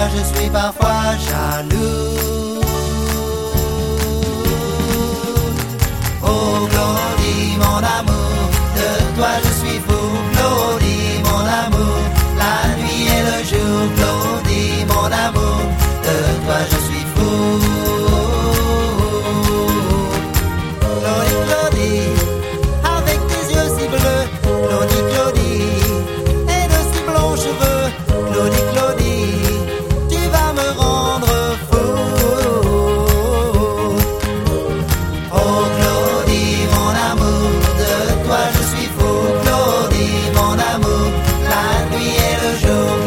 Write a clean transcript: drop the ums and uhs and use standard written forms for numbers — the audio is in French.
je suis parfois jaloux. Oh Claudie, mon amour, de toi je suis fou. Claudie, mon amour, la nuit et le jour. Claudie, mon amour, de toi je suis fou. Claudie, Claudie, avec tes yeux si bleus. Claudie, Claudie, et de si blonds cheveux. Claudie, Claudie, tu vas me rendre fou. Oh Claudie, mon amour, de toi je suis fou. Claudie, mon amour, la nuit et le jour.